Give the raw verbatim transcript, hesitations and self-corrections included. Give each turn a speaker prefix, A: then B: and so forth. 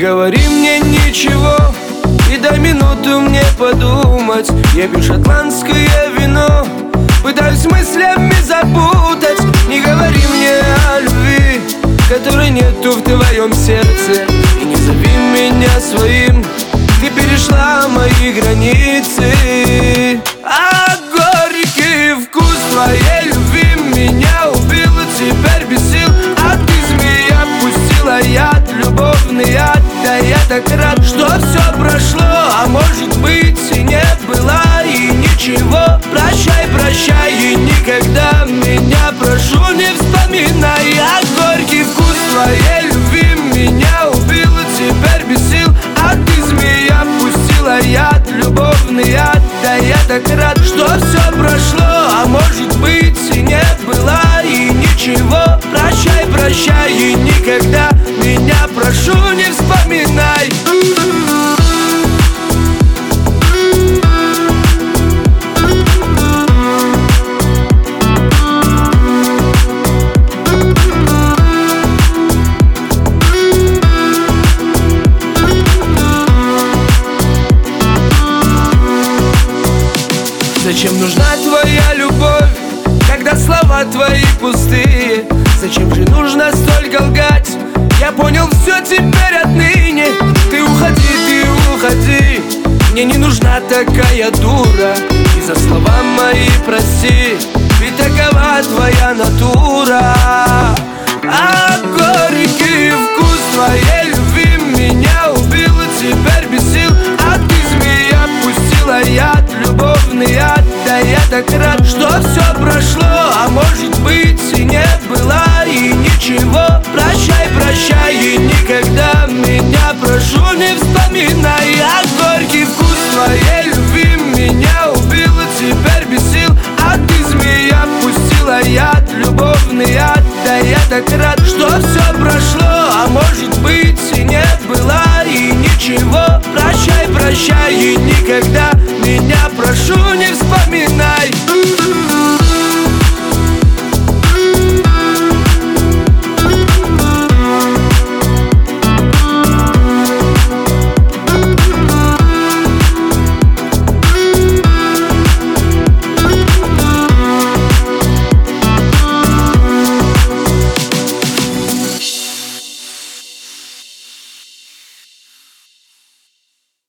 A: говори мне ничего и дай минуту мне подумать. Я пью шотландское вино, пытаюсь мыслями запутать. Не говори мне о любви, которой нету в твоем сердце, и не зови меня своим, ты перешла мои границы. А горький вкус твоей любви меня убил, теперь без сил. А ты, змея, пустила яд, любовный яд. Да я так рад, что все прошло, а может быть и не было, и ничего. Прощай, прощай, и никогда меня, прошу, не вспоминай. А горький вкус твоей любви меня убил, теперь без сил. А ты, змея, пустила яд, любовный яд. Да я так рад, что все прошло, а может быть и не было, и ничего. Прощай, прощай, и никогда меня, прошу, не вспоминай. Зачем нужна твоя любовь, когда слова твои пустые? Зачем же нужно столько лгать? Я понял все теперь отныне. Ты уходи, ты уходи, мне не нужна такая дура. И за слова мои прости, ведь такова твоя натура. А горький вкус твоей любви меня убил, теперь без сил. А ты, змея, пустила яд, любовный яд. Да я так рад, что все прошло, а может быть и не было, и ничего. Прощай, прощай, и никогда меня, прошу, не вспоминай. А горький вкус твоей любви меня убил, теперь без сил. А ты, змея, пустила яд, любовный яд. Да я так рад, что все прошло, а может быть и не было, и ничего. Прощай, прощай, и никогда меня, прошу,